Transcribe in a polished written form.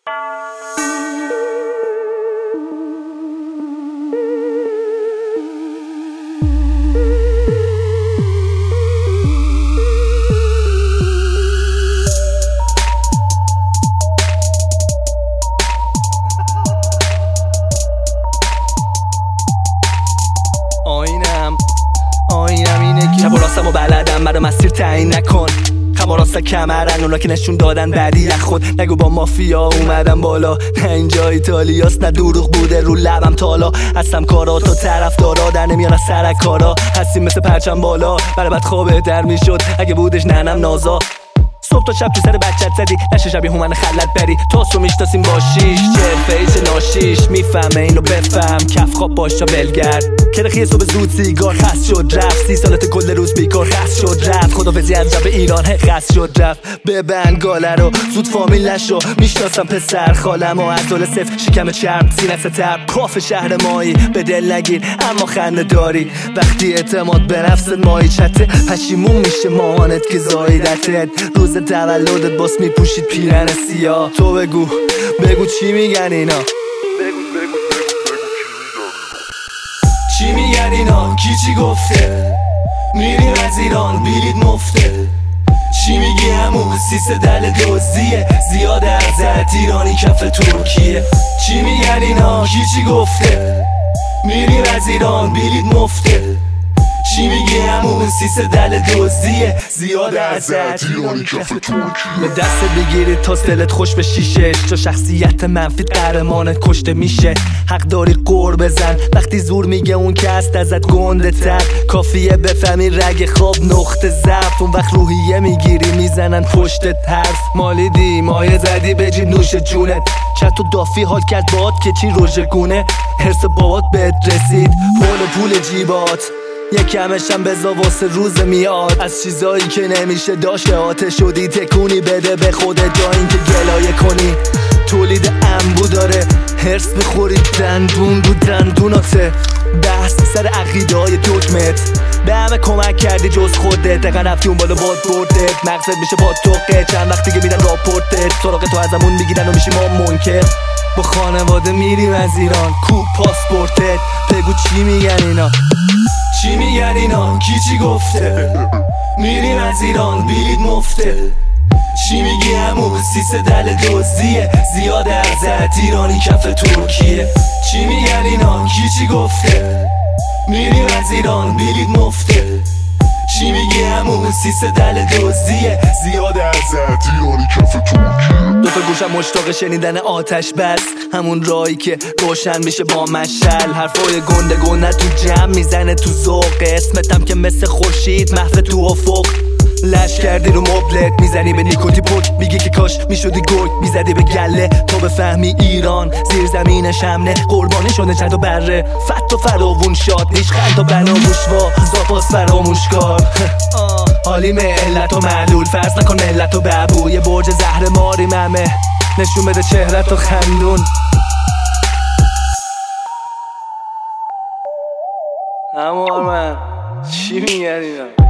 آینم اینه که شب و راستم و بلدم مرا مسیر تعیین نکن. خم و راست کمرن اونا که نشون دادن بعدی از خود. نگو با مافیا اومدم بالا، نه اینجا ایتالیاست نه دروغ بوده رو لبم تالا. هستم کارا تو طرف دارا در نمیان از سرک کارا. هستیم مثل پرچم بالا برای بد خوابه در میشد اگه بودش ننم نازا. صبح تا شب تو سر بچت زدی نشه شبیه هومن خلت بری. تاسو میشتاسیم با شیش چه ناشیش میفهمه اینو بفهم. کف خواب باشا ولگرد کرخی صبح زود سیگار خست شد رفت. 30 سالت کل روز بیکار خست شد رفت. خدافظی از جب ایران خست شد رفت. ببند گاله رو زود فامیل نشو. میشناسم پسر خالم و عضل صفر شکم چرم سینه ستر. کاف شهر مایی به دل نگیر اما خنده داری وقتی اعتماد به نفست مایی چته. پشیمون میشه ماهانت که زایدتت روز تولدت باس میپوشید پیرن سیاه. تو بگو چی میگن اینا؟ چی میگن اینا؟ کی گفته؟ میریم از ایران بلیط مفته. چی میگی همون سیس دل دوزیه زیاد ارزت ایرانی کف ترکیه. چی میگن اینا؟ کی گفته؟ میریم از ایران بلیط مفته. چی میگی همون سیس دل دوزیه زیاد ارزت ایرانی کف ترکیه. به دست بگیری تا دلت خوش به شیشش. تو شخصیت منفی قهرمانت کشته میشه. حق داری قور بزن وقتی زور میگه اون که هست ازت گنده تر. کافیه بفهمی رگ خواب نقطه ضعف. اون وقت روحیه میگیری میزنن پشتت حرف. مالیدی مایه زدی به جیب نوش جونت. چت و دافی حال کرد باد که چی روژه گونه. حرس بابات بهت رسید پول جیبات. یکمشم بزا واسه روز میاد. از چیزایی که نمیشه داشت آتش شدی تکونی بده به خودت جا این که گلایه کنی. تولید انبو داره هرس بخوری دندون رو دندوناته. بحث سر عقیده‌های دکمت به همه کمک کردی جز خودت. دقیقا رفتی اون بالا باد بردت مغزت میشه باد توقه. چند وقتی که میدن راپورتت سراغ تو ازمون میگیرن و میشی ما منکر. با خانواده میریم از ایران کو پاسپورتت. بگو چی میگن اینا؟ چی میگن اینا؟ کی گفته؟ میریم از ایران بلیط مفته. چی میگی همون سیس دل دوزیه زیاد ارزت ایرانی کف ترکیه. چی میگن اینا؟ کی گفته؟ میریم از ایران بلیط مفته. چی میگی همون سیس دل دوزیه زیاد ارزت ایرانی کف ترکیه. دو تا گوشم مشتاق شنیدن آتش بس. همون راهی که روشن میشه با مشعل. حرفای گنده گنده تو جمع میزنه تو ذوق. اسمتم که مثل خورشید محو تو افق. لش کردی رو مبلت میزنی به نیکوتی پک. میگی که کاش میشدی گرگ میزدی به گله تا بفهمی ایران زیر زمینش امنه. قربانی شده چند تا بره فت و فراوون شاد. نیشخند تا بناموش وا زاپاس فراموش کار. حالی ملت و معلول فرض نکن ملت و ببو. یه برج زهر ماری ممه نشون بده چهرت و خندون. اما من چی میگن اینا؟